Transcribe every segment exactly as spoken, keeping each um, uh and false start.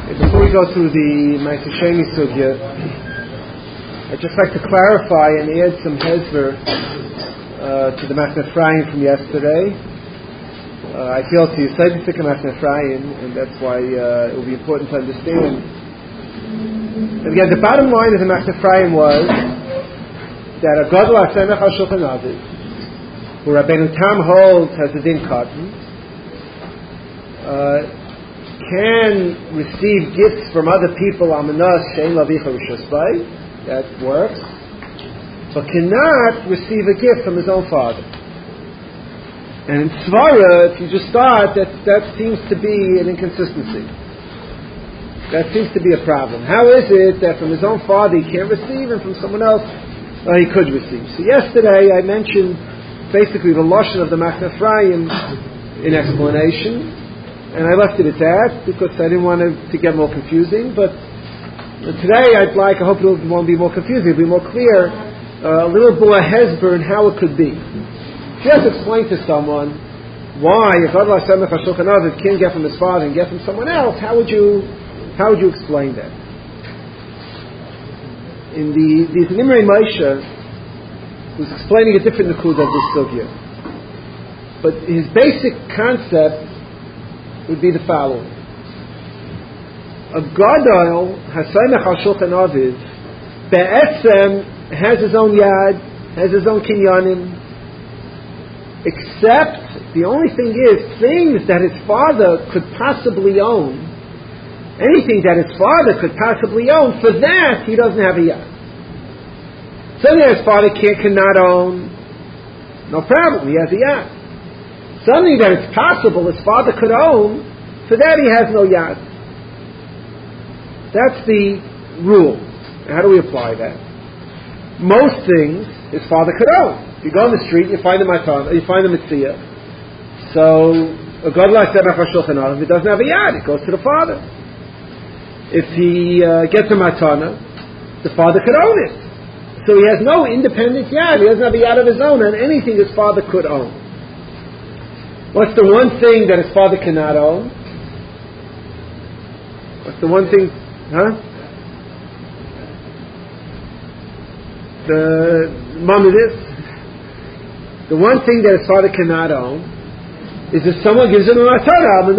Before we go through the Ma'aser Sheni Sugya, I'd just like to clarify and add some hezver uh, to the Machne Ephraim from yesterday. Uh, I feel to Yisrael Tzika Machne Ephraim, and that's why uh, it will be important to understand. And again, the bottom line of the Machne Ephraim was that a Gadol HaSemech HaShulchan Aruch, who Rabbeinu Tam holds has a din cotton, uh, can receive gifts from other people, Amanas Shein Lavicha Rishusbay, that works, but cannot receive a gift from his own father. And in Svara, if you just start, that, that seems to be an inconsistency. That seems to be a problem. How is it that from his own father he can't receive, and from someone else uh, he could receive? So yesterday I mentioned basically the lashon of the Machne Ephraim in explanation, and I left it at that because I didn't want it to get more confusing. But today I'd like, I hope it won't be more confusing, it'll be more clear, uh, a little more hezber in how it could be. If you have to explain to someone why if Gadol HaSemech HaShulchan Aruch can't get from his father and get from someone else, how would you how would you explain that? In the the Nimrei Moshe was explaining a different nakuda of this sugya, but his basic concept would be the following: a Gadol HaSemech HaShulchan Aruch be'etzem has his own yad, has his own kinyanim, except the only thing is things that his father could possibly own, anything that his father could possibly own, for that he doesn't have a yad. Something that his father can't, cannot own, no problem, he has a yad. Something that it's possible his father could own, for that he has no yad. That's the rule. How do we apply that? Most things his father could own. If you go on the street, you find the matana, you find the mitzvah. So a Gadol HaSemech HaShulchan Aruch, if he doesn't have a yad, it goes to the father. If he uh, gets a matana, the father could own it. So he has no independent yad. He doesn't have a yad of his own on anything his father could own. What's the one thing that his father cannot own? What's the one thing? Huh? The mom of this. The one thing that his father cannot own is if someone gives him a matana.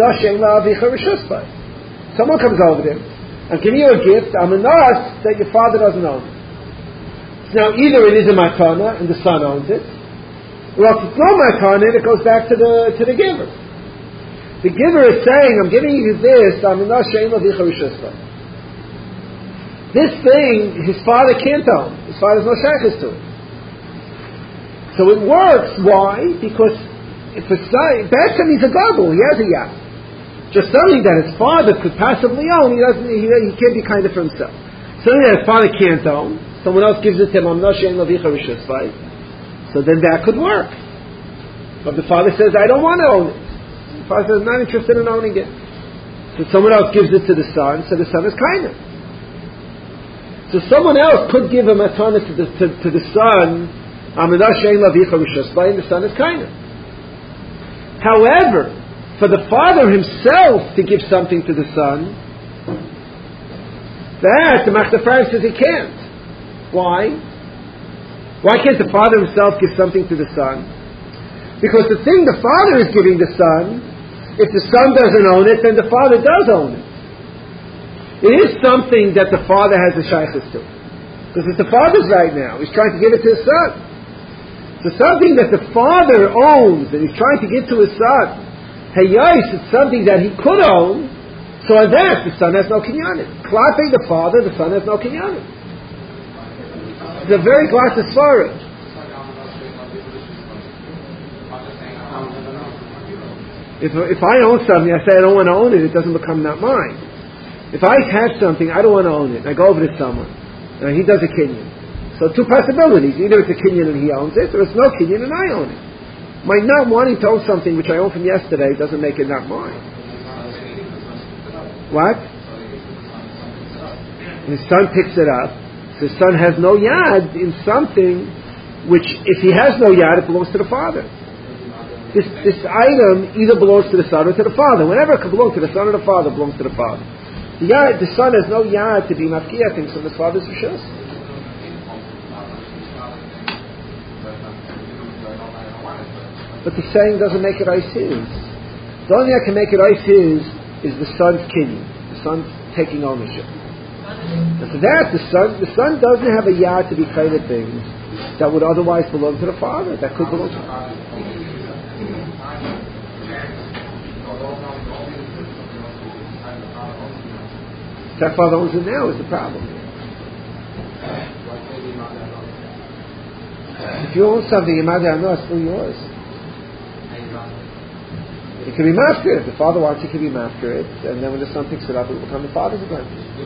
Someone comes over to him, I'm giving you a gift, amanas, that your father doesn't own. So now either it is a matana and the son owns it, or else it's no matana and it goes back to the to the giver. The giver is saying, I'm giving you this, amanas she'en lavicha rishusbay. This thing his father can't own. His father has no shaykhis to it. So it works. Why? Because if a son, Betzem he's a gadol, he has a yad. Just something that his father could possibly own, he doesn't. He, he can't be kind of for himself. Something that his father can't own, someone else gives it to him. I'm not she'en lavicha rishusbay. So then that could work. But the father says, I don't want to own it. The father says, I'm not interested in owning it. So someone else gives it to the son. So the son is kind of. So someone else could give a matana to the to, to the son. I'm not she'en lavicha rishusbay, and the son is kind of. However, for the father himself to give something to the son, that the Machne Ephraim says he can't. Why? Why can't the father himself give something to the son? Because the thing the father is giving the son, if the son doesn't own it, then the father does own it. It is something that the father has a shaykhis to. Because it's the father's right now. He's trying to give it to his son. So something that the father owns and he's trying to give to his son, hey, yes, it's something that he could own, so on that, the son has no kinyanim. Klape the father, the son has no kinyanim. It's a very glass of svara. If, if I own something, I say I don't want to own it, it doesn't become not mine. If I have something, I don't want to own it, I go over to someone, and he does a kinyan. So two possibilities, either it's a kinyan and he owns it, or it's no kinyan and I own it. My not wanting to own something which I own from yesterday doesn't make it not mine. What? His son picks it up. His son has no yad in something which, if he has no yad, it belongs to the father. This this item either belongs to the son or to the father. Whenever it can belong to the son or the father, it belongs to the father. The, yad, the son has no yad to be mafkiya things from his father's rishus. But the saying doesn't make it ice his. The only thing that can make it ice his is the son's kinyan, the son's taking ownership. And for that, the son, the son doesn't have a yad to be created things that would otherwise belong to the father, that could belong to the father. That father owns it now is the problem. If you own something, your mother and it's still yours. It can be master. If the father wants, it can be master. And then when the son picks it up, it will become the father's again.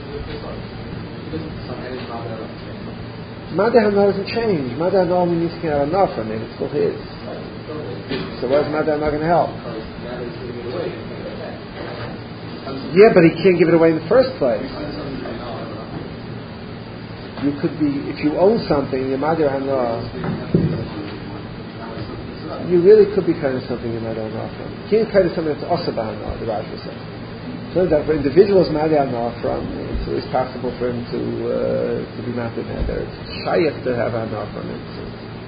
Mother Hana doesn't change. Mother Hana only needs to get enough from it. It's still his. So where's Mother Hana going to help? Yeah, but he can't give it away in the first place. You could be, if you own something, your Mother Hana, you really could be kind of something you might own from. You can't kind of something that's also Bahana, the Rashi says. So that for individuals might have no from, it's always possible for him to uh, to be not in there. It's shaykh to have a no from it. So.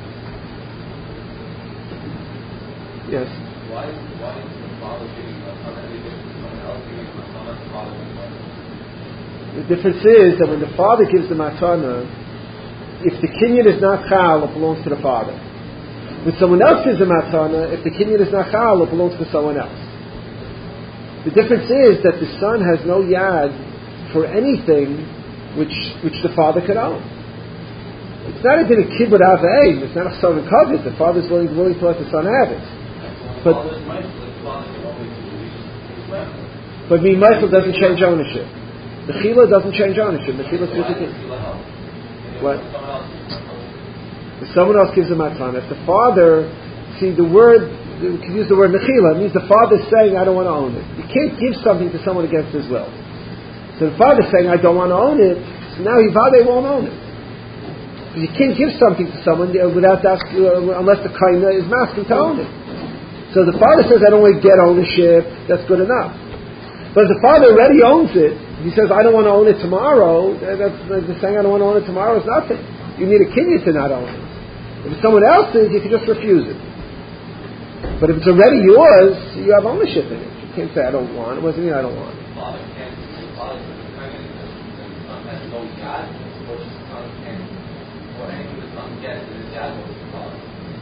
Yes. Why is why is the father giving a son anything to someone else giving a son as the father giving mother? The difference is that when the father gives the matana, if the kinyan is not chal, it belongs to the father. When someone else gives the matana, if the kinyan is not chal, it belongs to someone else. The difference is that the son has no yad for anything which which the father could own. It's not even a kid without the aim. It's not a son and covet. The father's willing, willing to let the son have it. But but me Michael doesn't change ownership. The chila doesn't change ownership. The chila is what? If someone else gives a matana, if the father, see the word. We can use the word mechila. It means the father's saying, I don't want to own it. You can't give something to someone against his will. So the father's saying, I don't want to own it, so now Hivade won't own it. Because you can't give something to someone without that, uh, unless the kaina is masking to own it. So the father says, I don't want to get ownership, that's good enough. But if the father already owns it, he says, I don't want to own it tomorrow, that's, that's saying, I don't want to own it tomorrow is nothing. You need a kinyan to not own it. If it's someone else's, you can just refuse it. But if it's already yours, you have ownership in it. You can't say, I don't want it. What does it mean, I don't want it? Father can't, the father has no God, or the son can, or anything the son gets in his God goes to the father.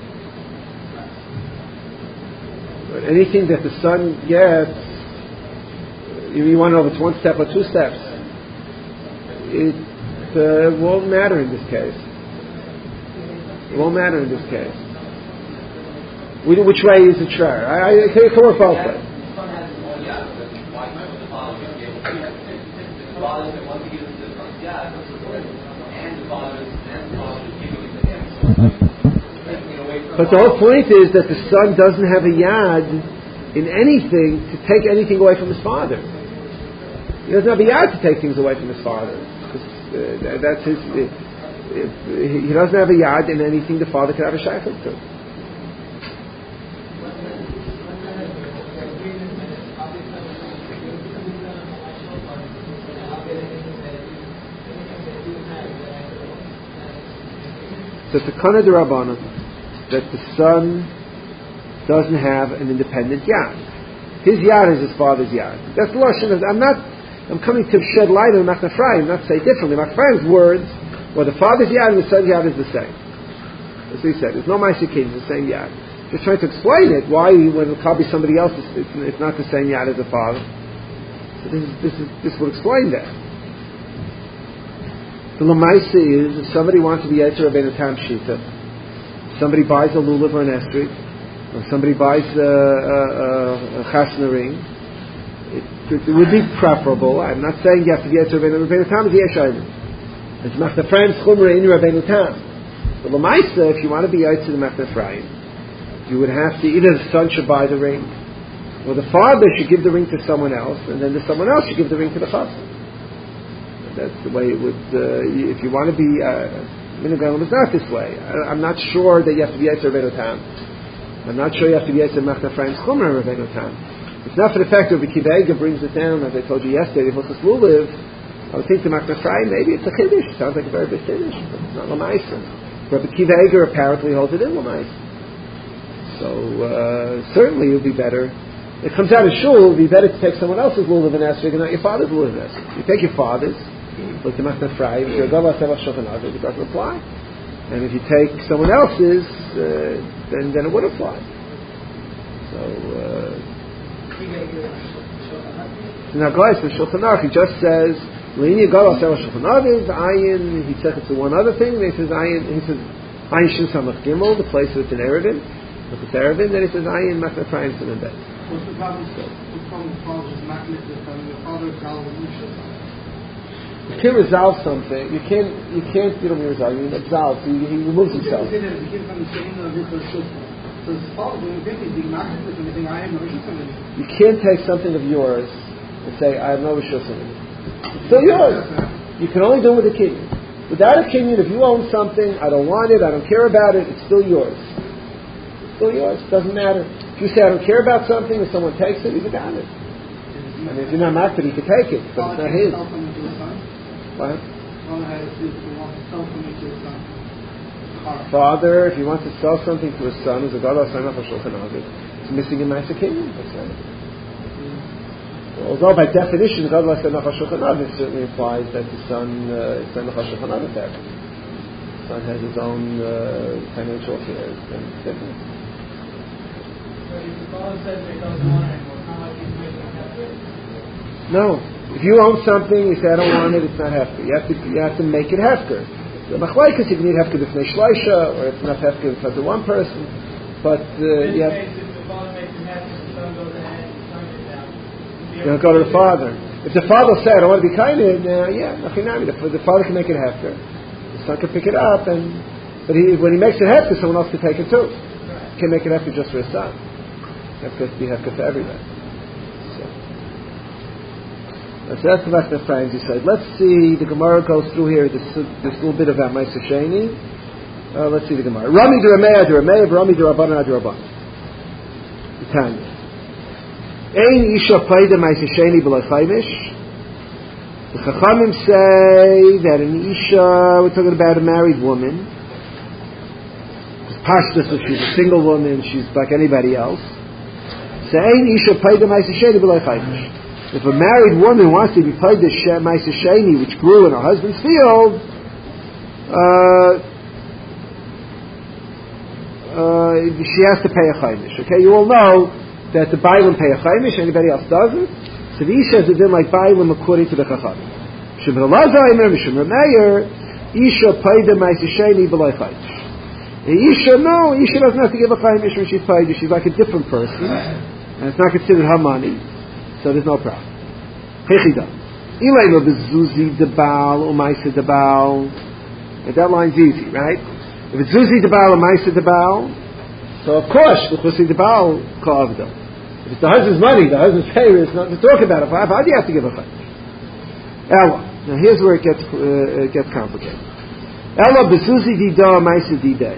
But anything that the son gets, you, you want to know if it's one step or two steps, it uh, won't matter in this case. It won't matter in this case. Which way is it sure? I, I can it work both ways. But the whole point is that the son doesn't have a yad in anything to take anything away from his father. He doesn't have a yad to take things away from his father. Uh, that's his. Uh, he doesn't have a yad in anything the father could have a shaykhut to. So it's a kana d'Rabbanan that the son doesn't have an independent yad. His yad is his father's yad. That's the lashon. I'm not. I'm coming to shed light on Machna Ephraim, not say differently. Machna Ephraim's words, well, the father's yad and the son's yad is the same. As he said, there's no ma'aseh king, it's the same yad. Just trying to explain it. Why, when it could be somebody else, it's, it's not the same yad as the father. So this is this is this will explain that. The lemaisa is, if somebody wants to be Yetzer Rabbeinu Tam Shita, somebody buys a lulav or an estrid, or somebody buys a, a, a chasna ring, it, it, it would be preferable. I'm not saying you have to be Yetzer Rabbeinu. Rabbeinu Tam is Yeshayim. It's Machna Ephraim's chumra in Rabbeinu Tam. The lemaisa, if you want to be Yetzer the Machna Ephraim, you would have to, either the son should buy the ring, or the father should give the ring to someone else, and then the someone else should give the ring to the father. That's the way it would, uh, if you want to be, Minagalim uh, is not this way. I, I'm not sure that you have to be Yetzer Rabbeinu Tam. I'm not sure you have to be Yetzer Machna Ephraim's Chumra Rabbeinu Tam. It's not for the fact that Rabbi Akiva Eiger brings it down, as I told you yesterday, if it's Lulav, I would think the Machnas Ephraim, maybe it's a Chiddush. It sounds like a very big Chiddush, but it's not Lamaisa. Rabbi Akiva Eiger apparently holds it in Lamaisa. So, uh, certainly it would be better. It comes out of Shul, it would be better to take someone else's Lulav and Esrog and not your father's Lulav and Esrog. You take your father's, look to Machnas Ephraim, if you're a Gavah Sevach Shulchan Aruch, it doesn't apply. And if you take someone else's, uh, then, then it would apply. So, uh, now, guys, the Shulchan Aruch, he just says, L'ini Gavah Sevach Shulchan Aruch, Ayin, he says it's a one other thing, then he says Ayin, he says, Ayin Shin Samach Gimel, the place where it's in Erevin, if it's Erevin, then he says Ayin Machnas Ephraim Sin and Bet. What's the problem? What's the problem with father just maklik with telling your father Gal You can't resolve something. You can't. You can't. You don't mean resolve. You mean absolve. He, he removes himself. So his father doing things, being maklik with anything. I have no rishus on it. You can't take something of yours and say I have no rishus on it. It's still yours. You can only do it with a kinyan. Without a kinyan, if you own something, I don't want it. I don't care about it. It's still yours. It's still yours. It doesn't matter. If you say I don't care about something and someone takes it, he's got it. I mean, if you're not maklik, he could take it, but it's not his. What? Father, if he wants to sell something to his son, who's a gadol son of Shulchan Aruch, it's missing a ma'aser kinyan. That's right. Although by definition, gadol son of Shulchan Aruch certainly implies that the son uh, is son of Shulchan Aruch. The son has his own uh, financial affairs, and it's different. No. If you own something, you say, I don't want it, it's not hefker. You have to, you have to make it hefker. The machlaikas, you can need hefker b'fnei shloisha, or it's not hefker in front of one person. But uh, you have... You don't go to the father. If the father said, I want to be kind of, uh, yeah, nachinami, the, the father can make it hefker. The son can pick it up, and but he, when he makes it hefker, someone else can take it too. He can't make it hefker just for his son. Hefker has to be hefker for everybody. So that's the Machnas Ephraim decided. Let's see, the Gemara goes through here this, this little bit about Ma'aser Sheni. Uh, let's see the Gemara. Rami de Rameh de Rameh, Rami de Rabbanan de Rabbanan. The Tanya. Ein isha paida Ma'aser Sheni b'loi chaimish. The Chachamim say that an isha, we're talking about a married woman. Pashtus, if she's a single woman, she's like anybody else. So ein isha paida Ma'aser Sheni b'loi chaimish. If a married woman wants to be paid the Ma'aser Sheni, which grew in her husband's field, uh, uh, she has to pay a chaimish. Okay, you all know that the Bailim pay a chaimish, anybody else doesn't. So the Isha is a din like Bailim according to the Chachamim. Shemir Lazaimer, Shemir Meir, Isha paid the Ma'aser Sheni b'loi chaimish. The Isha, no, Isha doesn't have to give a chaimish when she's paid. She's like a different person, and it's not considered her money. So there's no problem. Hechida. Ilayla bezuzi de baal umaisa de baal. That line's easy, right? If it's zuzi de baal umaisa de baal, so of course the chusi de baal ka'avda. If it's the husband's money, the husband's pay, there's nothing to talk about it. How do you have to give a chaimish? Ella. Now here's where it gets uh, it gets complicated. Ella bezuzi di da umaisa di day.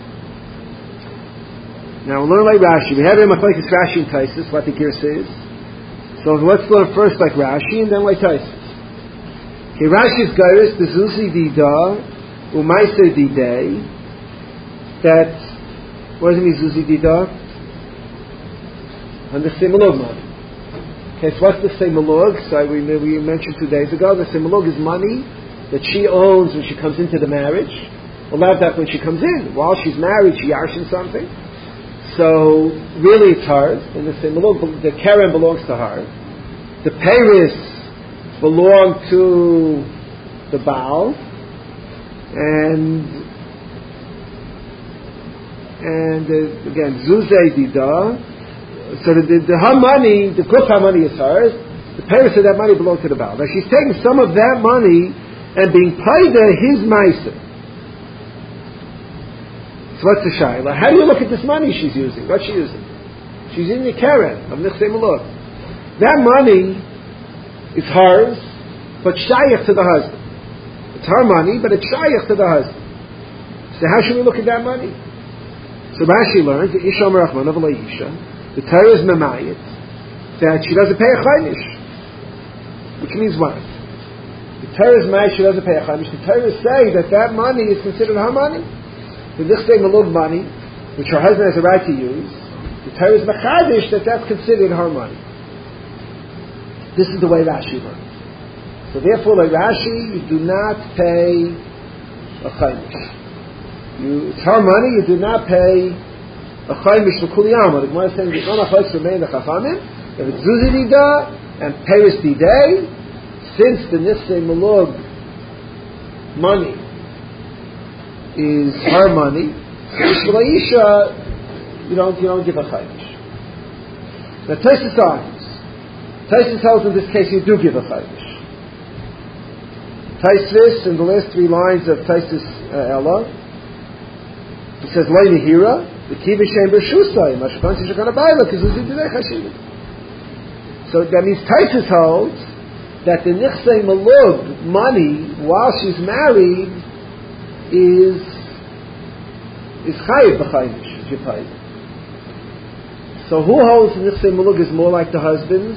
Now we'll learn like Rashi. We have in Machlekes Rashi and Taisus what the gear says. So let's learn first like Rashi and then like Taisus. Okay, Rashi's geiris bezuzi di da umaisa di day. That what does it mean zuzi di da? And the simulog money. Okay, so what's the simulog? So we we mentioned two days ago. The simulog is money that she owns when she comes into the marriage. Well, not that when she comes in. While she's married, she yarshin something. So really it's hers, and the the keren belongs to her. The peiris belong to the Baal, and and uh, again zuzei dida. So the, the, the her money, the guf money is hers. The peiris of that money belongs to the Baal. Now she's taking some of that money and being paid to his meiser. So what's the shayla? How do you look at this money she's using? What's she using? She's using the keren of Nichsei Maluk. That money is hers, but shayach to the husband. It's her money, but it's shayach to the husband. So how should we look at that money? So Rashi learns the Isha Merachman of Isha. The Torah is memayit. that she doesn't pay a chaimish. Which means what? The Torah is mad, she doesn't pay a chaimish. The Torah say that that money is considered her money. The nichsei malug money, which her husband has a right to use, the Torah is machadish that that's considered her money. This is the way Rashi learns. So therefore, like Rashi, you do not pay a chaimish. You, it's her money, you do not pay a chaimish for kuli alma. The Gemara is saying, "It's not a chaimish for the chachamim." If it's zuzi dida and peiris didei, since the nichsei malug money is her money, so Isha, you don't you don't give a chaimish. Now Tosfos argues. Tosfos tells in this case you do give a chaimish. Tosfos in the last three lines of Tosfos uh, Ella, he says Lo nehira the kiva shem b'shusay mashkan shekana bayla kizuzi didei chashivim. So that means Tosfos holds that the nichsei malug money while she's married is is chayiv b'chaimish if you pay. So who holds the nichsei malug is more like the husband's?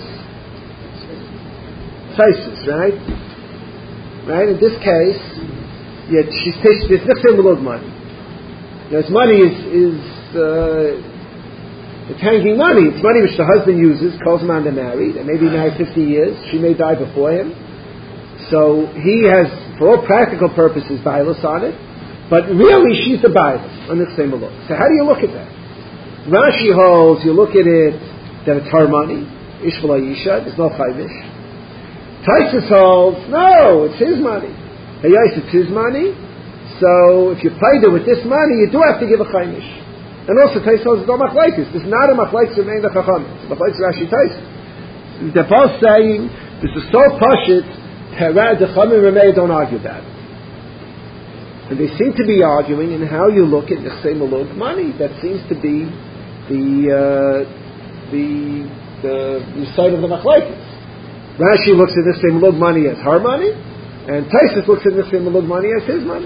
Tosfos, right? Right. In this case, yet she's this nichsei malug money. Now, its money is is uh, it's hanging money. It's money which the husband uses. Calls him on to married, and maybe married fifty years. She may die before him. So he has, for all practical purposes, bailus on it. But really, she's the bailus on the same look. So how do you look at that? Rashi holds, you look at it, that it's her money. Ishvala Yisha, there's no chaimish. Tosfos holds, no, it's his money. Hayais, it's his money. So if you played it with this money, you do have to give a chaimish. And also, Tosfos holds, no machlekes. This is not a machlekes of the chacham. It's a machlekes of Rashi Tosfos. They're both saying, this is so pashit, Terah, the Chachamim Remei don't argue that. And they seem to be arguing in how you look at nichsei malug money. That seems to be the uh, the the, the side of the machlekes. Rashi looks at nichsei malug money as her money, and Tosfos looks at nichsei malug money as his money.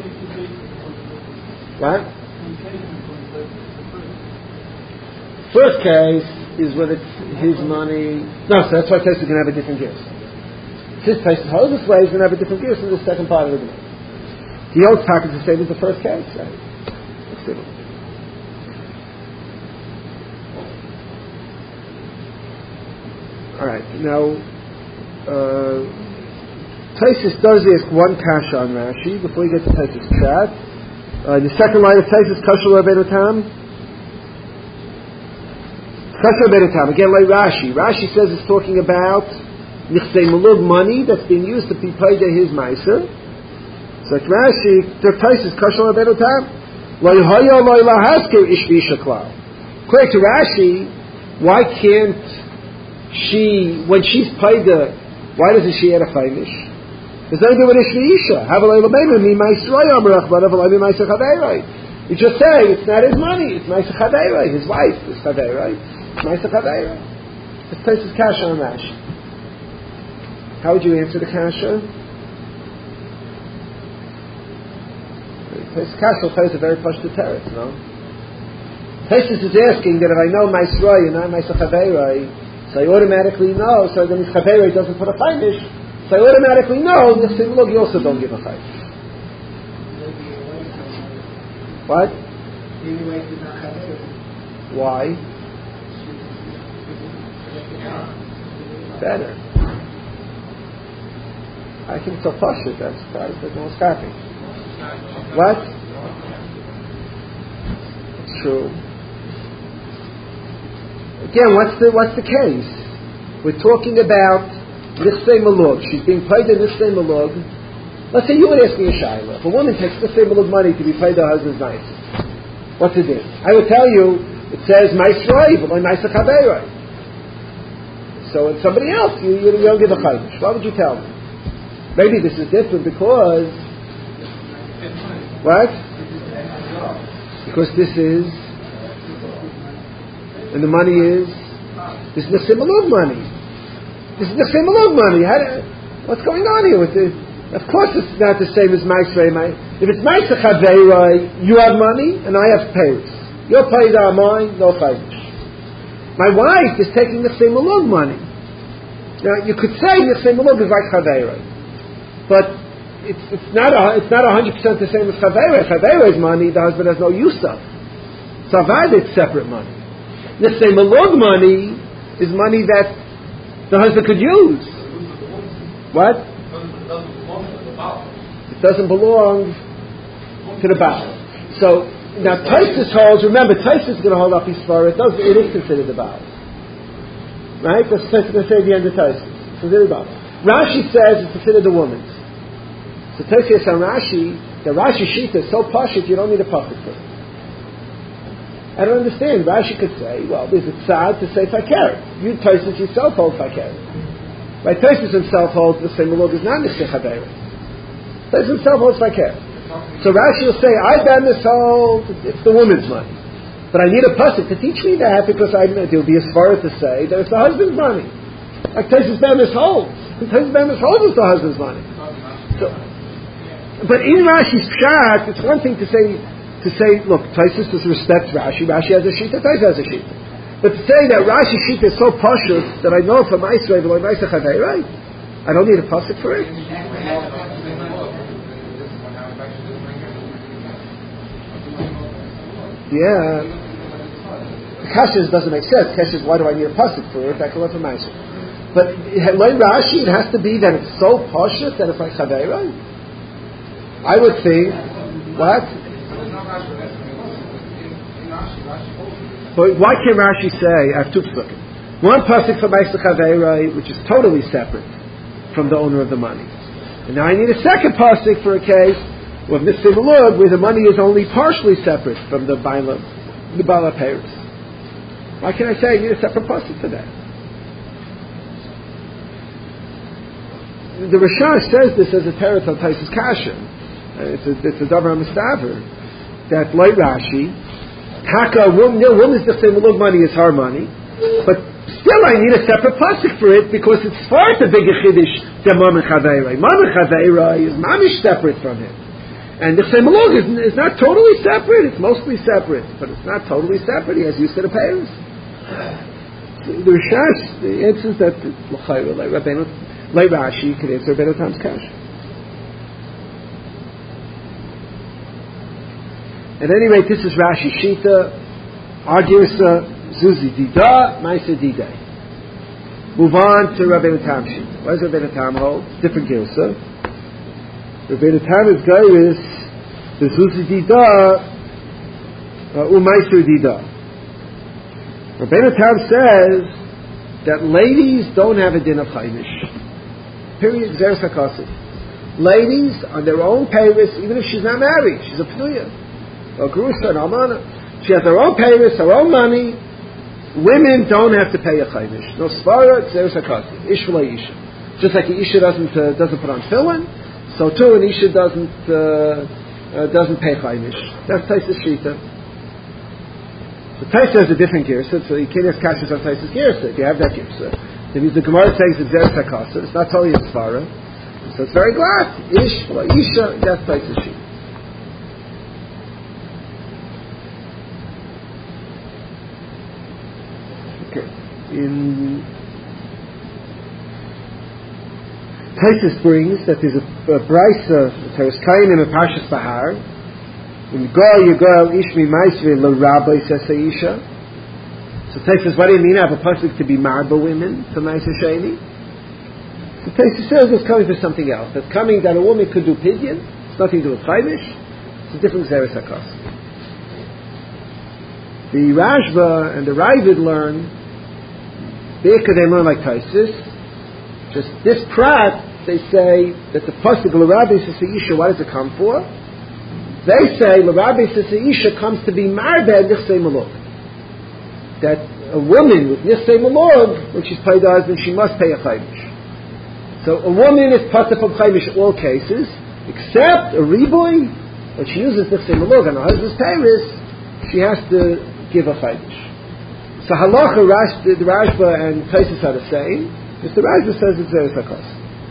What? First case is when it's his money. No, so that's why Tosfos can have a different gift. His Tosfos holds this way, he's going to have a different gift in the second part of the Gemara. He holds package the same as the first case, right? Let's do it. All right, now uh, Tosfos does ask one kasha on Rashi before we get to Tosfos chat. Uh, in the second line of Tosfos, Kashal Rabbeinu Tam. Kashal Rabbeinu Tam. Again, like Rashi. Rashi says it's talking about nichsei malug money that's being used to be paid to his meiser. So Rashi, the Tosfos Kashal Rabbeinu Tam. Lo yahaya lo lahasker ish v'isha klal. According to Rashi, why can't she, when she's paid the, why doesn't she add a chaimish? There's nothing to do with ish v'isha. Havalei l'meinu mi meiseroi amrach b'adavalei mi meiser chaveiroi. You just say it's not his money, it's meiser chaveiroi. His wife is chaveiroi. It's meiser chaveiroi. This place is kasha on Rashi. How would you answer the kasha? Kasha plays a very pashtu teretz, no? Tosfos is asking that if I know meiseroi and not meiser chaveiroi, so I automatically know, so then his chaveiroi doesn't put a chaimish, so I automatically know the simulog you also don't give a chaimish. What? Why? Better. I think it's a pashut, that's surprised that no one's copying. What? It's true. Again, what's the what's the case? We're talking about nichsei malug. She's being paid in nichsei malug. Let's say you would ask me a shayla. If a woman takes nichsei malug money to be paid to her husband's nice, what's it do? I would tell you it says meiseroi, but meiser chaveiroi. So it's somebody else. You, you, you don't give a chaimish. Why would you tell me? Maybe this is different because. What? Because this is, and the money is, this is nichsei malug money. This is nichsei malug money. How do, what's going on here with this? Of course it's not the same as meiseroi. If it's meiser chaveiroi, you have money and I have payers. Your payers are mine, no chaimish. My wife is taking the same malug money. Now, you could say the same malug is like chaveira, but it's it's not a, it's not a hundred percent the same as chaveira. Chaveira's money the husband has no use of. So avad it's separate money. The same malug money is money that the husband could use. What? It doesn't belong to the Baal. So now Taisus holds. Remember, Taisus is going to hold up his svara. It does. It is considered the Baal, right? That's going to say at the end of Taisus. It's considered the Baal. Rashi says it's considered the woman's. So Taisus and Rashi, the Rashi shita is so pashut you don't need a pasuk for it. I don't understand. Rashi could say, well, there's a tzad to say fakir. You Taisus yourself hold fakir. Right? Taisus himself holds the same malug is not nishei chaveira. Taisus himself holds fakir. So Rashi will say, I ban this hold, it's the woman's money. But I need a pasuk to teach me that because I, there will be a svara to say that it's the husband's money. Like Taisus ban this holds. Taisus ban this holds is the husband's money. So, but in Rashi's pshat, it's one thing to say, to say, look, Taisus respects Rashi. Rashi has a shita, Taisus has a shita. But to say that Rashi's shita is so pashut that I know from Israel, like Maisa Chavei, I don't need a pasuk for it. Yeah. Kashrus doesn't make sense. Kashrus, why do I need a pasuk for it? I can learn from Maisa. But like Rashi, it has to be that it's so pashut that it's like Chavei. I would think, what? But why can't Rashi say, I have two psukim. One pasuk for Ma'aseh Chaveira, which is totally separate from the owner of the money. And now I need a second pasuk for a case of Nisei Malug, where the money is only partially separate from the Baila, the Baala Peiros. Why can't I say I need a separate pasuk for that? The Rashash says this as a teretz on Taisus Kasha. It's a, it's a Davar Mistaver that like Rashi, Taka, woman, woman's the same malug money is her money, but still I need a separate pasuk for it because it's far the bigger chiddush than Mama Chaveira. Mama Chaveira is mamish separate from him, and the same malug is, is not totally separate. It's mostly separate, but it's not totally separate. He has use to the payers. The Rishash the answers that l'chayra like Rabbeinu, like Rashi could answer Rabbeinu Tam's Kash. At any rate, this is Rashi Shita, our Girsa, Zuzi Dida, Maisa Dida. Move on to Rabbeinu Tam Shita. What does Rabbeinu Tam hold? Different Girsa. Rabbeinu Tam is Gairis, the Zuzi Dida, Umaisa Dida. Rabbeinu Tam says that ladies don't have a din of Chaimish. Period. Zeres HaKasim. Ladies, on their own payers, even if she's not married, she's a Pnuya. Or Grusa and Almana. She has her own payers, her own money. Women don't have to pay a chaymish. No svara, there's a kati. Ish v'la isha. Just like the isha doesn't uh, doesn't put on tefillin, so too an isha doesn't uh, uh, doesn't pay chaymish. That's Taisus Shita. So Taisus has a different girsa, so you can't ask Kashrus on Taisus girsa if you have that girsa. That means the Gemara says it's zeres hakasa. It's not totally a svara, so it's very glad. Ish v'la isha. That's Taisus Shita. In Taisus brings that there's a, a brisa, Teres Kainim and Parshas Bahar. In Goel Yigol Ishmi Maisve Le Rabbi Seseisha. So Taisus, what do you mean? I have a pasuk to be marble women for Maisa Sheni. So Taisus says it's coming for something else. That's coming that a woman could do pidyon. It's nothing to do with Chaimish. It's a different Zeres HaKos. The Rashba and the Ravid learn. There could they learn like Taisus. Just this prat, they say that the pasuk l'Rabbi Sisei Isha, what does it come for? They say l'Rabbi Sisei Isha comes to be marbeh Nisei Malug. That a woman with Nisei Malug, when she's paid her husband, she must pay a chaymish. So a woman is pasuk from chaymish in all cases, except a riboy, when she uses Nisei Malug on her husband's payers, she has to give a chaymish. So halacha, Rash, the Rashba and Taisus are the same. Mister Rashba says it's Zeres HaKos.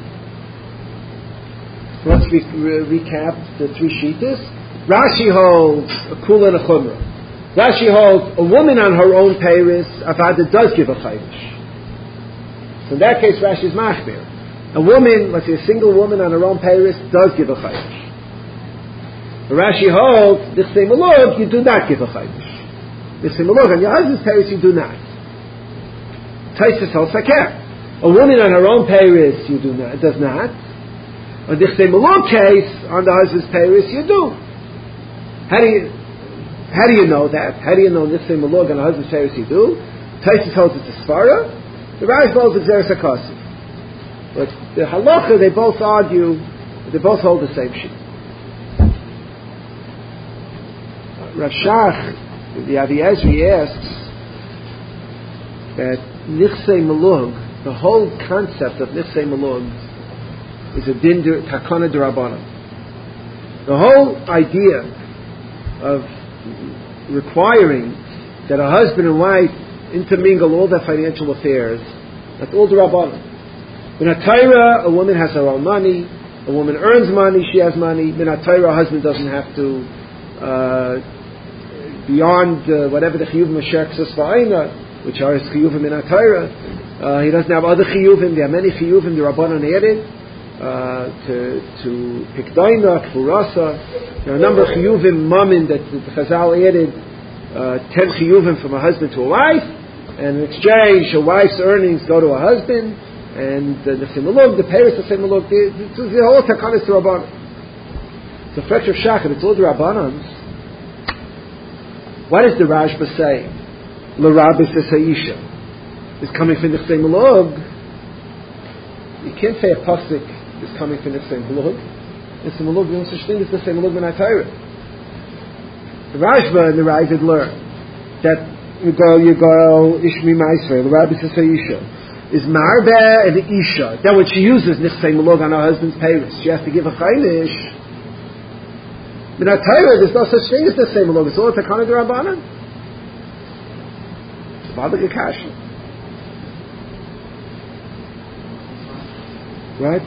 So let's re- re- recap the three shitas. Rashi holds a kula and a chumrah. Rashi holds a woman on her own peiris, avada does give a chaydish. So in that case, Rashi is machmir. A woman, let's say a single woman on her own peiris, does give a chaydish. But Rashi holds, dichsei malug, you do not give a chaydish. Dichsei malug, on your husband's peiris, you do not. Taisus holds sakeh. A woman on her own peiris, you do not, does not. On dichsei malug case, on the husband's peiris, you do. How do you... How do you know that? How do you know Nifsei Malug and a husband's peiris you do? Taisus holds it's a svara. The Rashi holds it's Xeris HaKosif. But the halacha, they both argue, they both hold the same sheet. Rav Shach, the Avi Ezri asks that Nifsei Malug, the whole concept of Nifsei Malug is a din takana d'Rabbanan. The whole idea of requiring that a husband and wife intermingle all their financial affairs, that's all the Rabbanan. In a Torah, a woman has her own money, a woman earns money, she has money. In a Torah, a husband doesn't have to, uh, beyond uh, whatever the chiyuvim of Sherksus Va'ina, which are his chiyuvim in a Torah, uh, he doesn't have other chiyuvim. There are many chiyuvim the Rabbanan added uh, to, to Pikdaina, Kfurasa. There are a number of chiyuvim mamin that the Chazal added, uh, ten chiyuvim from a husband to a wife, and in exchange, a wife's earnings go to a husband, and uh, the Simalug, the Paris of Simalug, the, the, the whole takanis to Rabbanan. So, Frek of Shachar, it's all the Rabbanans. What is the Rashba saying? L'Rabbi Sesayisha is coming from the Simalug. You can't say a pasuk is coming from the Simalug. It's the Malug, no such thing as the same Malug Min HaTorah. The Rashba and the Ravid learn that you go, you go, Ishmi Ma'israel, the Rabbi says Isha, is Marbe and the Isha. Then when she uses Nichsei Malug on her husband's peiris, she has to give a chaydish. Min HaTorah, there's no such thing as the same Malug. It's all a takana d'Rabbanan. It's about the Gekasha. Right?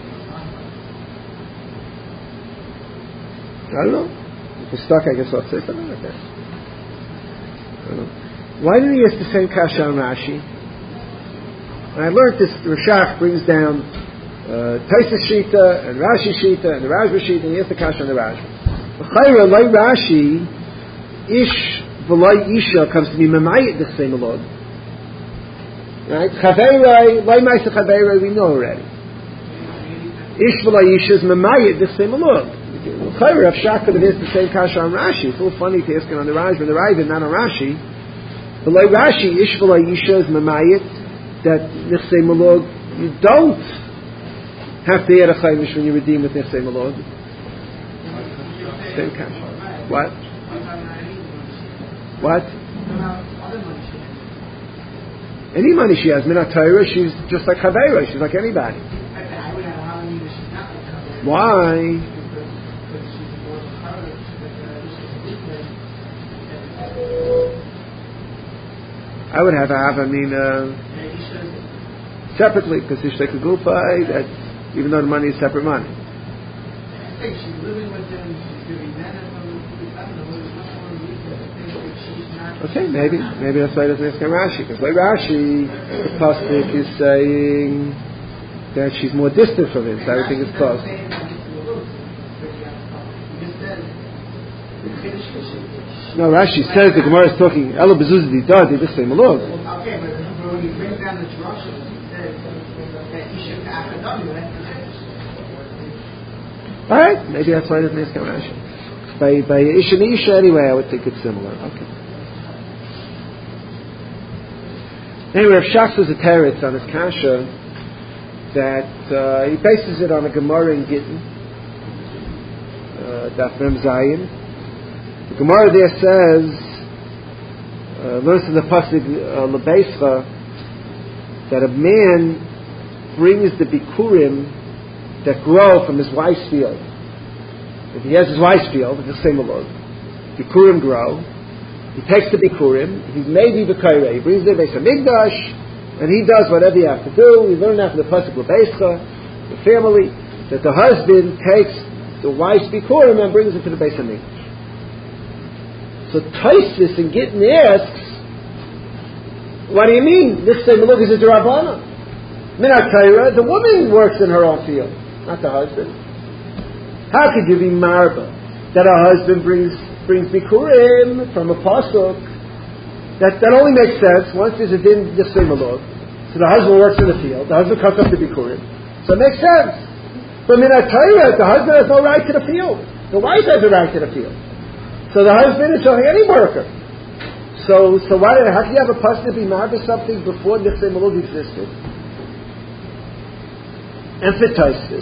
I don't know. If we're stuck, I guess I'll say something like that. I don't know. Why did he ask the same kasha on Rashi? And I learned this, Rashach brings down uh, Taisus Shita, and Rashi Shita, and the Rashba Shita, and he asked the kasha on the Rashba. L'chayra, like Rashi, Ish v'lai Isha comes to be Mamayit the same alone. Right? Chaveirai, like Maisa Chaveirai, we know already. Ish v'lai Isha is Mamayit the same alone. Rav Shach could have asked the same kasha on Rashi. It's a little funny to ask it on the Rashba, the Ravid, not on Rashi. But like Rashi, Ishvala Yisha is Mamayit, that Nichsei Malog, you don't have to add a chaymish when you redeem with Nichsei Malog. Same kasha. What? What? Any money she has, Min HaTorah, she's just like Chaveira, she's like anybody. Why? I would have to have, I mean, uh, separately, because Ishteka Gufai, that even though the money is separate money. Okay, maybe. Maybe that's why it doesn't ask Rashi, because like Rashi, the pasuk is saying that she's more distant from him, so everything is close. No, Rashi says the Gemara is talking Elo Bezuzah Dida, they just say Malog. Okay, but when you bring down the Drasha, it says that Isha Ka'achadam, all right, maybe that's why it doesn't ask Rashi. By by Isha and Isha anyway, I would think it's similar. Okay. Anyway, Rav Shach says a teretz on his kasha that uh, he bases it on a Gemara in Gittin, uh, Daf Mem Zayin. The Gemara there says, uh, learns from the pasuk Lebeischa, that a man brings the bikurim that grow from his wife's field. If he has his wife's field, it's the same alone. Bikurim grow. He takes the bikurim. He's made b'kaireh. He brings the Beis Hamikdash, and he does whatever he has to do. We learn that from the pasuk Lebeischa, the family, that the husband takes the wife's bikurim and brings it to the Beis Hamikdash. So Tosfos in Gittin asks, what do you mean? Nichsei Malug is a D'Rabbanan. Minat Torah, the woman works in her own field, not the husband. How could you be marba that a husband brings brings bikurim from a pasuk? That that only makes sense once there's a din Nichsei Malug. So the husband works in the field, the husband comes up to bikurim. So it makes sense. But Minat Torah, the husband has no right to the field. The wife has a right to the field. So the husband is showing any worker. So, so why? How can you have a pasuk be marba something before Nichsei Malug existed? And for Tosfos,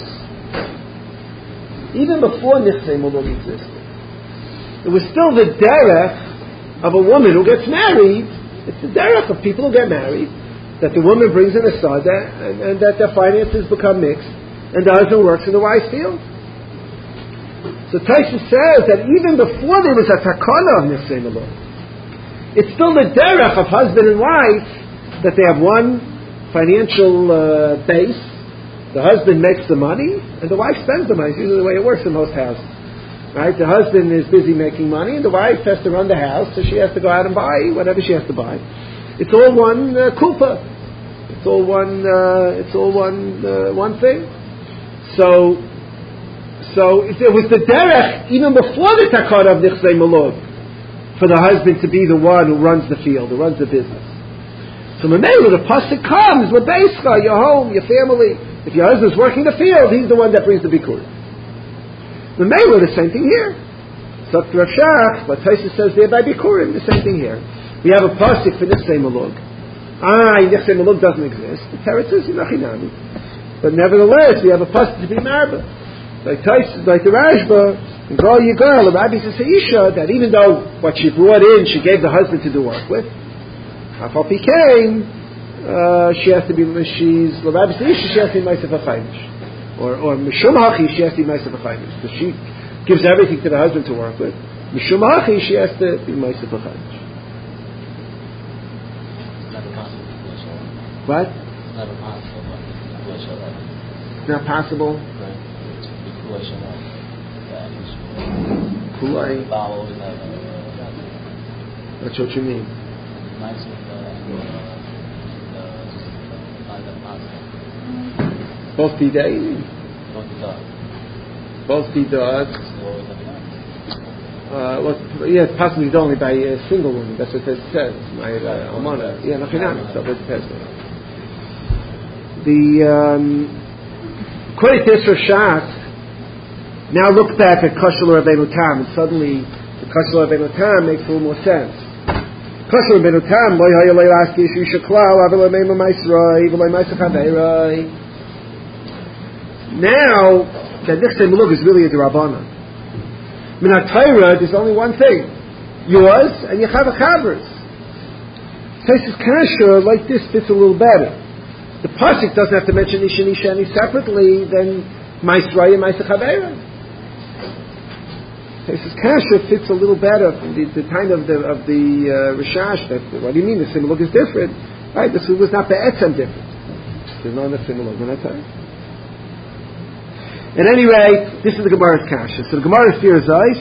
even before Nichsei Malug existed, it was still the derech of a woman who gets married. It's the derech of people who get married that the woman brings in a son and, and that their finances become mixed, and the husband works in the wife's field. So Tosfos says that even before there was a takana of Nichsei Malug, it's still the derech of husband and wife that they have one financial uh, base. The husband makes the money, and the wife spends the money. It's usually the way it works in most houses, right? The husband is busy making money, and the wife has to run the house, so she has to go out and buy whatever she has to buy. It's all one uh, kupa. It's all one. Uh, it's all one. Uh, one thing. So, so it, it was the derech even before the takana of Nichsei Malug for the husband to be the one who runs the field, who runs the business. So Mamela, the pasuk comes, Lebeischa, your home, your family. If your husband's working the field, he's the one that brings the bikur. Mamela, the same thing here. So Rav Shach, what Tosfos says there by bikurim, the same thing here. We have a pasuk for Nichsei Malug. Ah, Nichsei Malug doesn't exist. The teretz is Yinachinami. But nevertheless, we have a pasuk to be marba. Like Tosfos, like the Rashba, and girl, you girl, the Rabbi says to Isha that even though what she brought in, she gave the husband to do work with, Afal Pikein, uh, she has to be, she's, the Rabbi says Isha, she has to be Meisef HaChaimish. Or, or Mishum Hachi, she has to be Meisef HaChaimish. Because she gives everything to the husband to work with. Mishum Hachi, she has to be Meisef HaChaimish. What? It's never possible. It's not possible. Kulai. That's what you mean. Both the day. Both the dogs. Uh, well, yeah, it's possibly only by a single woman. That's what it says. My almana. Yeah, no, so it says. The um, according to this Rashas, now look back at Kashal Rabbeinu Tam, and suddenly the Kashal Rabbeinu Tam makes a little more sense. Kashal Rabbeinu Tam, loy hayalei laski yishu shaklau, avilei meima maisroi, avilei maisa chaveiroi. Now that Nichsei Malug is really a D'Rabbanan. Minat Torah, there's only one thing: yours and your chavachavers. Tosfos Kasha like this fits a little better. The pasuk doesn't have to mention Isha and Isha any separately than Maisroi and Maisa Chaveiroi. Tosfos Kasha fits a little better from the, the kind of the of the uh, Rishash. That what do you mean the Simulog is different? Right? The Simulog is not be'etzem different. There's no other Simulog. When I tell you. At any rate, this is the Gemara's Kasha. So the Gemara fears ice.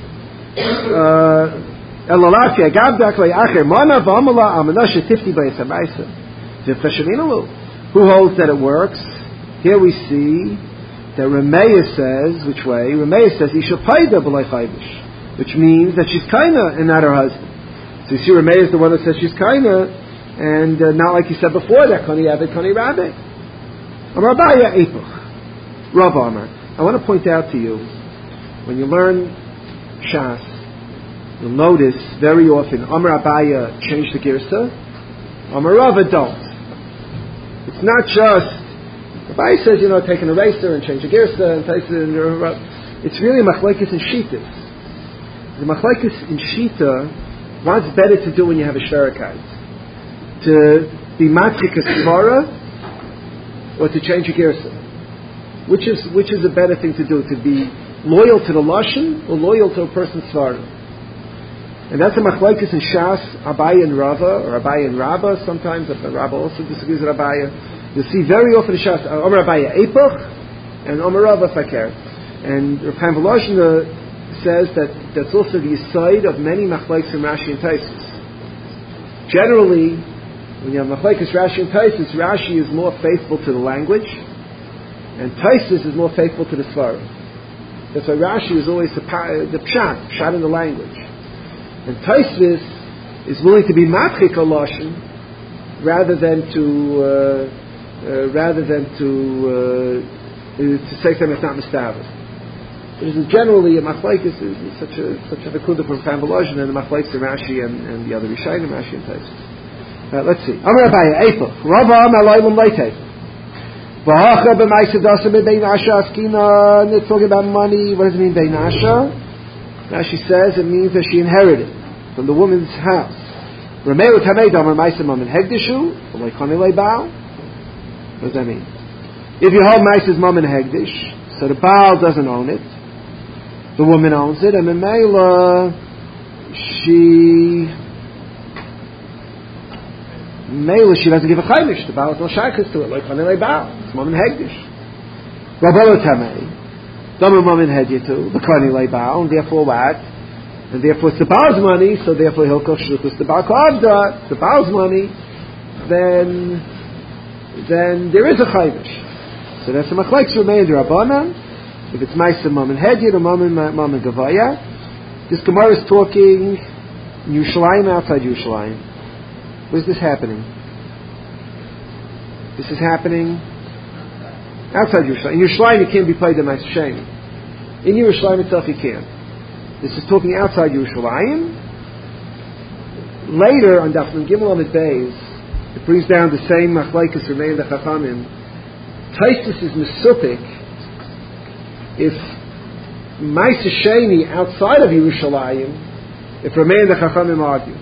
Elalafia gabdak le'acher mana v'amala amanasha tifti b'yisamaisa. Who holds that it works? Here we see that Rameya says, which way? Rameya says Isha paida b'lei chayvish, which means that she's kaina and not her husband. So you see, Rameya is the one that says she's kaina, and uh, not like you said before that kani yavid kani rabbi. Amar Abaya epuch. Rav Amar. I want to point out to you, when you learn Shas, you'll notice very often Amar Abaya changed the girsa, Amar Rava don't. It's not just Abaya says, you know, take an eraser and change the girsa and place it in your. It's really a machlekes in shitas. The machlekes in shita, what's better to do when you have a sharakai? To be matzik a svara or to change a girsa? Which is which is a better thing to do? To be loyal to the lashon or loyal to a person's svara? And that's a machlekes in Shas, Abaya and Rava, or Abaya and Rabba. Sometimes Rabba also disagrees with Abaya. You'll see very often in Shas, Omer Abaya epoch and Omer Rava fakir. And Rav Chaim Volozhin says that that's also the side of many machlokes in Rashi and Taisus. Generally, when you have machlokes Rashi and Taisus, Rashi is more faithful to the language, and Taisus is more faithful to the Svarim. That's why Rashi is always the, the pshat, pshat in the language. And Taisus is willing to be matchik lashon rather than to uh, uh, rather than to uh, to say something that's not mistavis. This is generally a machlokes is such a such a nekuda from Fanvaloshin and the machlokes of Rashi and, and the other Rishayim, Rashi and Taisus. Uh, let's see. Amar Abaye, Eifa. Rava Malayim Leitei. V'hacha b'maisa dasa b'bein asha askina. It's talking about money. What does it mean, bein asha? Rashi says it means that she inherited from the woman's house. Rameu tamei damar maisa mamin hegdishu. V'loikoni leibal. What does that mean? If you hold maisa's mamin hegdish, so the baal doesn't own it, the woman owns it, and Memela, she, Memela, she doesn't give a chaymish. The Baal has no shaykhs to it, like Chanelei Baal. It's Mamin Hegdish. Rabbalah Tamei, Dama Mamin Hegditu, the Chanelei Baal, and therefore what? And therefore it's the Baal's money, so therefore he'll kosh shluchus the Baal Kavda, it's the Baal's money, then, then there is a chaymish. So that's a machlekes remain the Rabbanan. If it's Maisa Mamin Hedid or Mamin Mamin Gavaya, this Gemara is talking in Yerushalayim, outside Yerushalayim. Where is this happening? This is happening outside Yerushalayim. In Yerushalayim, you can't be paid the Maisa Sheni. In Yerushalayim itself, you can. This is talking outside Yerushalayim. Later on Daf Nun Gimel Amid Beis, it brings down the same machlekes remain the Chachamim. Taisus is mesupik if Maisa Sheni outside of Yerushalayim, if Ramein the Chachamim argue.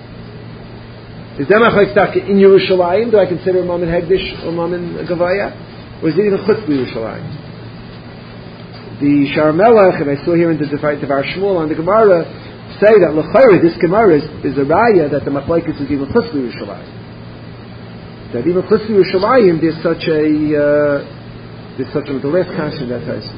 Is that machlekes in Yerushalayim? Do I consider Mamin Hegdish or Mamin Gavaya? Or is it even chutz Yerushalayim? The Shar Melech, and I saw here in the Devar Shmuel on the Gemara, say that l'chayre this Gemara is, is a raya that the machlekes is even chutz Yerushalayim. That even chutz Yerushalayim there's such a uh, there's such a the last constant that Taisus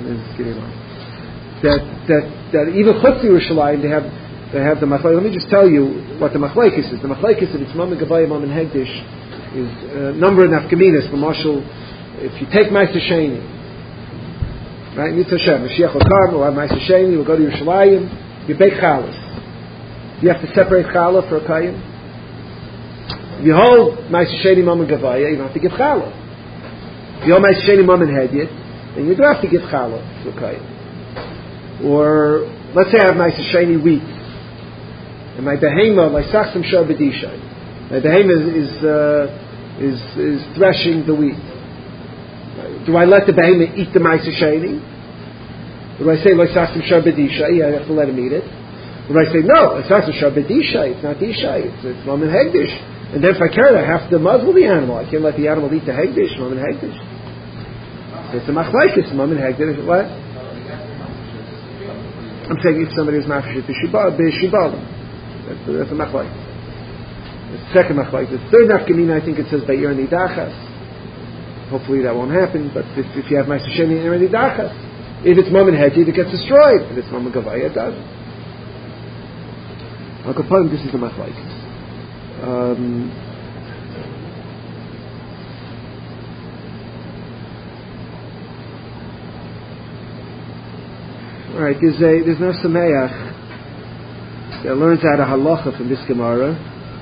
that that that even chutz Yerushalayim they have they have the machlekes. Let me just tell you what the machlekes is. The machlekes of it's Mamin Gavaya, Mamin Hegdish is a number of nafkaminas. For Marshal, if you take Maisa Sheni, right? Mitzvah Hashem, Mashiach will come. We'll have Maisa Sheni. We'll go to Yerushalayim. You bake chalas. You have to separate challah for a kayim. If you hold Maisa Sheni Mamin Gavaya, you don't have to give challah. If you hold Maisa Sheni Mamin Hediyat, then you do have to give challah to a kayim. Or let's say I have Maisa Sheni wheat, and my behema, my sachsim shor b'dishay, my behema is is, uh, is is threshing the wheat. Do I let the behema eat the Maisa Sheni? Or do I say lo sachsim shor b'dishay? I have to let him eat it. Or do I say no, lo sachsim shor b'dishay? It's not dishay. It's it's Mamin Hegdish. And then if I care, I have to muzzle the animal. I can't let the animal eat the hegdish, Mamin Hegdish. It's a machlekes, Mamin Hegdish. What? I'm saying if somebody is mafresh b'shibalim, that's, that's a machlekes. The second machlekes. The third nafkamina, I think it says ba'ir nidachas. Hopefully that won't happen. But if, if you have Maisa Sheni and nidachas, if it's Mamin Hegdish, it gets destroyed. If it's Mamin Gavaya, it doesn't. I'll complain. This is the machlekes. Um, all right, there's a there's no sameach that learns out a halacha from this Gemara.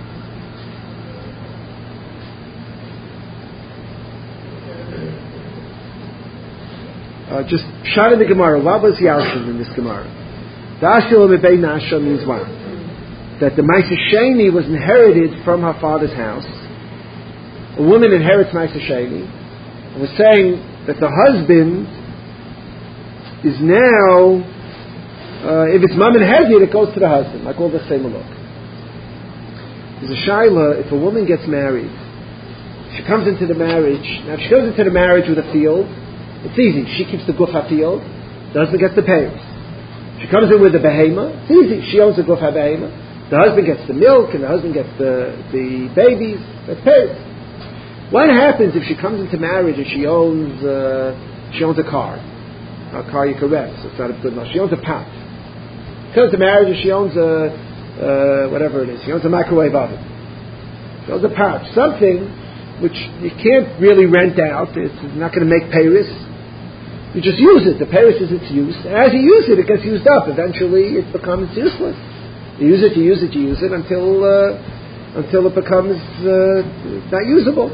Uh, just shot in the Gemara. What was Yalshin in this Gemara? The Ashil Mebei Nasha means what? That the Maisa Sheni was inherited from her father's house. A woman inherits Maisa Sheni. And we're saying that the husband is now, uh, if it's Mamin Hegdish, it goes to the husband, like all the same look. There's a shaila, if a woman gets married, she comes into the marriage, now if she goes into the marriage with a field, it's easy. She keeps the guf ha-field, the husband gets the payers. She comes in with a behema, it's easy. She owns the guf ha-behema. The husband gets the milk, and the husband gets the, the babies. That's paid. What happens if she comes into marriage and she owns uh, she owns a car? a car you can rent, so it's not a good enough. She owns a pot. Because the marriage, she owns a, uh, whatever it is, she owns a microwave oven. She owns a pot. Something which you can't really rent out, it's not going to make payris. You just use it. The payris is its use. And as you use it, it gets used up. Eventually, it becomes useless. You use it, you use it, you use it until uh, until it becomes uh, not usable.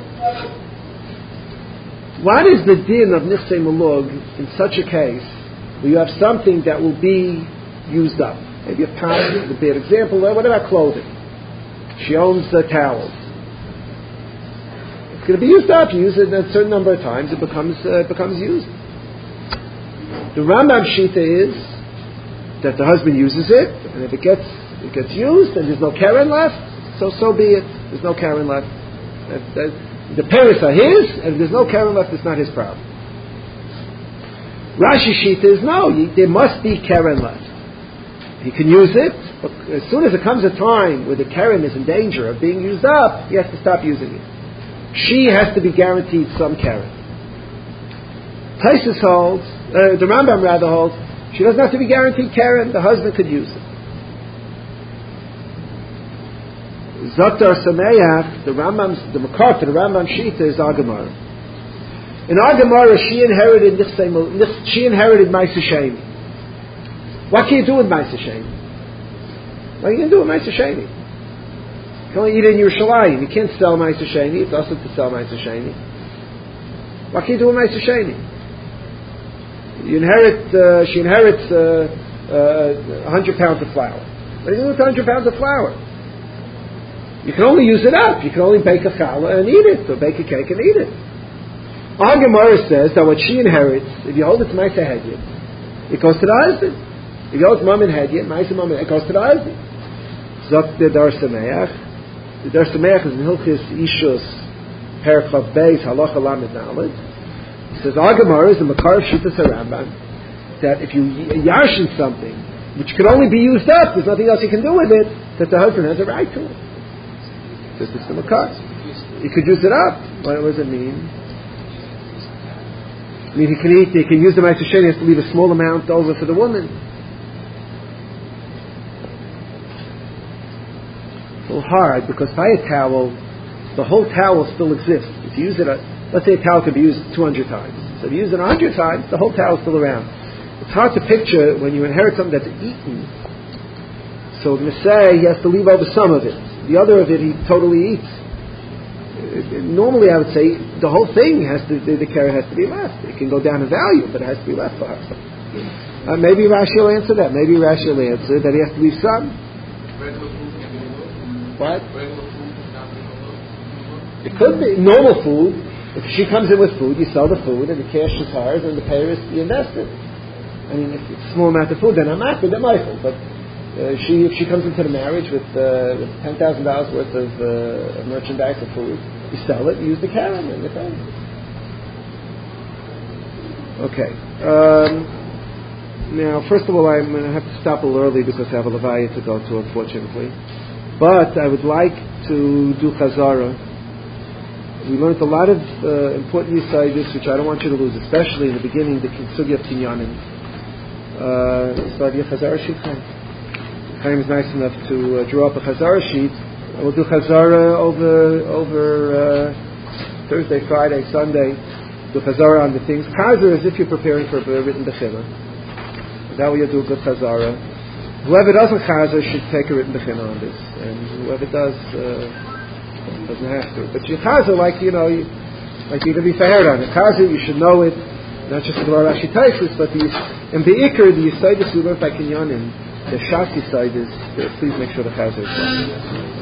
What is the din of nichsei malug in such a case where you have something that will be used up? Maybe a pot is a bad example. What about clothing? She owns uh, towels. It's going to be used up. You use it a certain number of times, it becomes uh, it becomes used. The Rambam Shita is that the husband uses it, and if it gets it gets used, and there's no keren left, so so be it. There's no keren left. That, that, the parents are his, and if there's no keren left, it's not his problem. Rashi Shita is no, you, there must be keren left. He can use it, but as soon as it comes a time where the keren is in danger of being used up, he has to stop using it. She has to be guaranteed some keren. Taisus holds, uh, the Rambam rather holds, she doesn't have to be guaranteed keren, the husband could use it. Zotar Sameach, the Rambam's, the Makar to the Rambam Shita is Agamara. In Agamara, she inherited she inherited Ma'aseh Sheni. What can you do with Ma'aseh Sheni? What are you going to do with Ma'aseh Sheni? You can only eat it in Yerushalayim. You can't sell Ma'aseh Sheni. It's also to sell Ma'aseh Sheni. What can you do with Ma'aseh Sheni? You inherit, uh, she inherits uh, uh, one hundred pounds of flour. What do you do with one hundred pounds of flour? You can only use it up. You can only bake a challah and eat it, or bake a cake and eat it. Our Gemara says that what she inherits, if you hold it to Ma'aseh Hedyot, it goes to the husband. If you hold it to Ma'aseh Hedyot, Ma'aseh Ma'aseh, it goes to the husband. Zok the Dar Sameach. The Dar Sameach is in Hilchis Ishus, Parachav Beis, Halacha Lamed Naled. He says, our Gemara is the Makar of Shitas HaRambam, that if you yarshin something, which can only be used up, there's nothing else you can do with it, that the husband has a right to it. This is the Makar. He could use it up. What does it mean? I mean, he can eat, he can use the Ma'aseh Sheni, he has to leave a small amount over for the woman. It's a little hard, because by a towel, the whole towel still exists. If you use it, let's say a towel could be used two hundred times. So if you use it one hundred times, the whole towel is still around. It's hard to picture when you inherit something that's eaten. So the say he has to leave over some of it. The other of it he totally eats. Normally I would say the whole thing has to, the, the carrot has to be left. It can go down in value, but it has to be left for her. Uh, maybe Rashi will answer that. Maybe Rashi will answer that he has to leave some. What? It could be normal food. If she comes in with food, you sell the food, and the cash is hers, and the pay is you invest it. I mean, if it's a small amount of food, then I'm not good, then Michael. But uh, she, if she comes into the marriage with, uh, with ten thousand dollars worth of uh, merchandise or food, you sell it, you use the karen, and the pay. Okay. Um, now, first of all, I'm going to have to stop a little early because I have a levaya to go to, unfortunately. But I would like to do chazara. We learned a lot of uh, important yisaidis, which I don't want you to lose, especially in the beginning, the Kinsugya of Tinyanim. Uh, so I have a chazara sheet. Chaim is nice enough to uh, draw up a chazara sheet. We'll do chazara over over uh, Thursday, Friday, Sunday. Do chazara on the things. Chazara is if you're preparing for a written bechina. That way you'll do a good chazara. Whoever doesn't chazara should take a written bechina on this, and whoever does. Uh, doesn't have to. But you chazer, like, you know, you, like you're going to be fair on it. Chazer, you should know it, not just the Rashi Taisus, but the, and the Iker, the Yisaidis we learned by Kinyanim, the Shas Yisaidis, please make sure the chazer is done.